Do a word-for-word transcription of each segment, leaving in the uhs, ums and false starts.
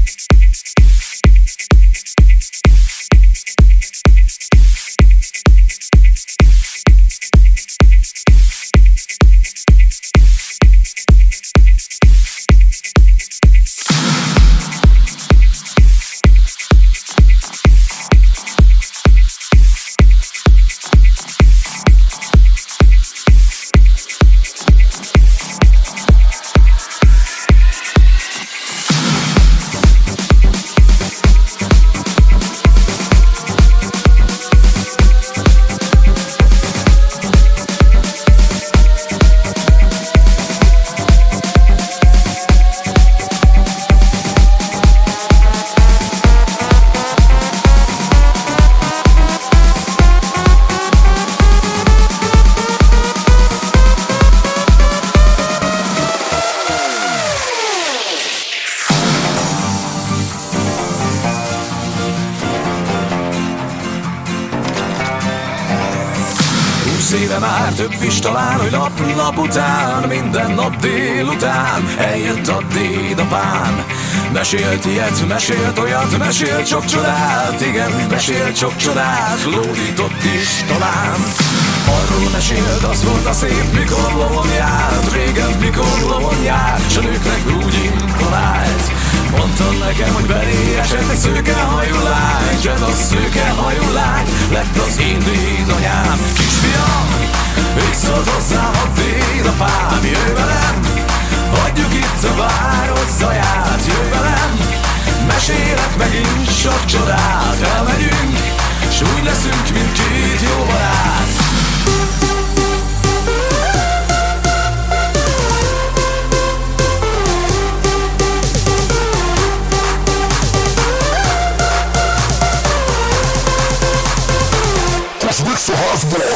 Szíve már több is talán, hogy nap, nap után, minden nap délután eljött a dédapám. Mesélt ilyet, mesélt olyat, mesélt sok csodát, igen, mesélt sok csodát, lódított is talán. Arról mesélt, az volt a szép, mikor lovon járt, régen mikor lovon járt, s a nőknek úgy imponált. Mondtam nekem, hogy belé esett egy szőkehajú lány, s ez a szőkehajú lány lett az én dédanyám. Kisfiam, így szólt hozzám a dédapám, jöjj velem, hagyjuk itt a város zaját, jöjj velem, mesélek megint sok csodát, elmegyünk, s úgy leszünk, mint két jó barát. What's the hospital?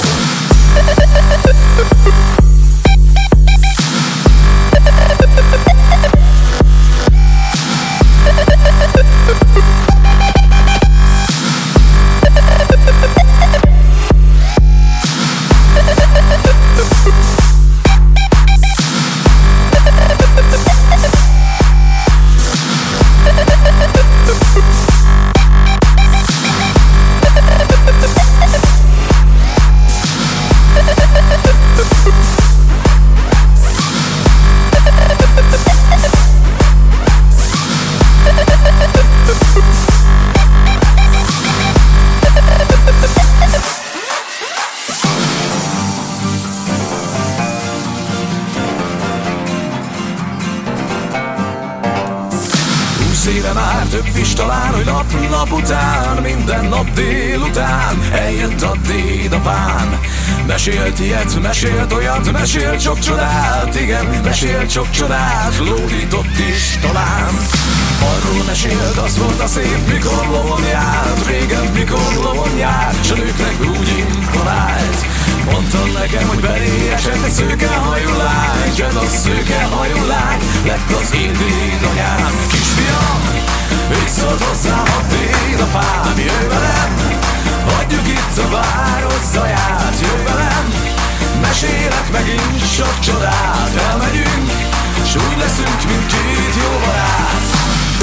Szíve már több is talán, hogy nap, nap után, minden nap délután eljött a dédapám. Mesélt ilyet, mesélt olyat, mesélt sok csodát, igen, mesélt sok csodát, lódított is talán. Arról mesélt, az volt a szép, mikor lovon járt, régen mikor lovon járt, s a nőknek úgy imponált. Mondtam nekem, hogy belé esett egy szőkehajú lány, s ez a szőkehajú lány lett az én dédanyám. Kisfiam, így szólt hozzám a dédapám, jöjj velem, hagyjuk itt a város zaját, jöjj velem, mesélek megint sok csodát, elmegyünk, s úgy leszünk, mint két jó barát.